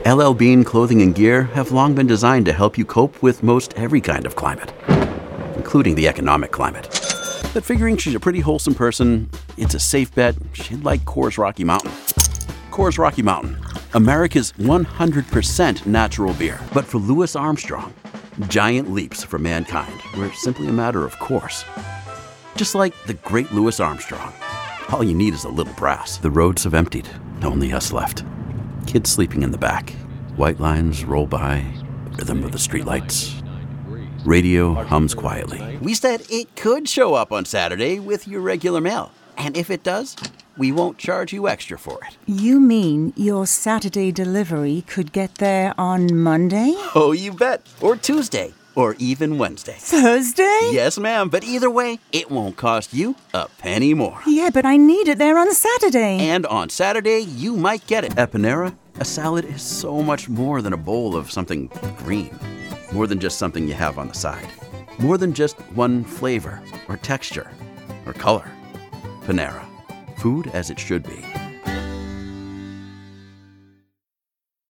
LL Bean clothing and gear have long been designed to help you cope with most every kind of climate, including the economic climate. But figuring she's a pretty wholesome person, it's a safe bet she'd like Coors Rocky Mountain. Coors Rocky Mountain, America's 100% natural beer. But for Louis Armstrong, giant leaps for mankind were simply a matter of course. Just like the great Louis Armstrong, all you need is a little brass. The roads have emptied, only us left. Kids sleeping in the back, white lines roll by, rhythm of the streetlights. Radio hums quietly. We said it could show up on Saturday with your regular mail. And if it does, we won't charge you extra for it. You mean your Saturday delivery could get there on Monday? Oh, you bet. Or Tuesday. Or even Wednesday. Thursday? Yes, ma'am. But either way, it won't cost you a penny more. Yeah, but I need it there on Saturday. And on Saturday, you might get it. At Panera, a salad is so much more than a bowl of something green. More than just something you have on the side. More than just one flavor or texture or color. Panera. Food as it should be.